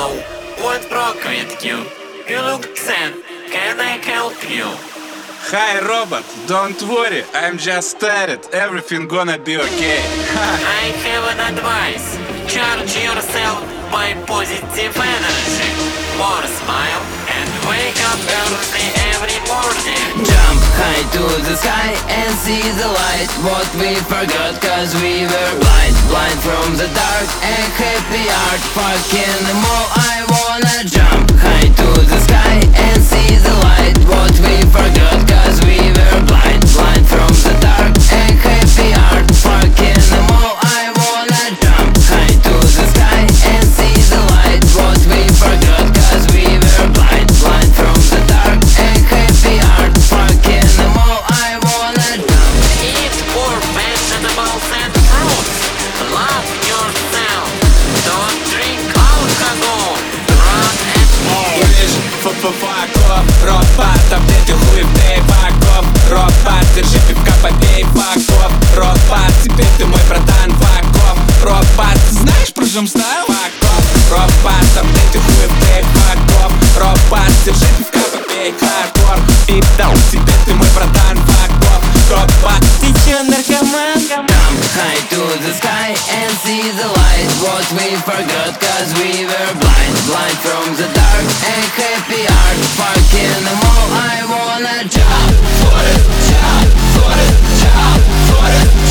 Hello, what broke with you? You look sad, can I help you? Hi Robot, don't worry, I'm just tired, everything gonna be okay. I have an advice. Charge yourself by positive energy. More smile and wake up early every morning. Jump high to the sky and see the light. What we forgot cause we were blind. Blind from the dark, a happy art. Fucking the mall, I wanna jump high to the sky and see the light. What we forgot cause we were blind. Blind from the dark, a happy art. Fucking the mall, I wanna jump high to the sky and see the light. What we forgot cause we were blind. Blind from the dark, a happy art. Fucking the mall, I wanna jump. Eat more vegetables and fruits. Love yourself. Don't drink alcohol. Run and move. Факов, Робот, таблеты хуй в дай Факов, Робот, держи пивка, попей Факов, Робот, теперь ты мой братан Факов, Робот, ты знаешь про жом стайл? Факов, Робот, таблеты хуй в дай Факов, Робот, держи пивка, попей Хардкор, Питал, теперь ты мой братан Факов, Робот, ты чё, наркоман? Jump high to the sky and see the light. What we forgot cause we were blind. Blind from the dark, a happy art. Fucking the mall, I wanna jump for it, jump for it, jump for it.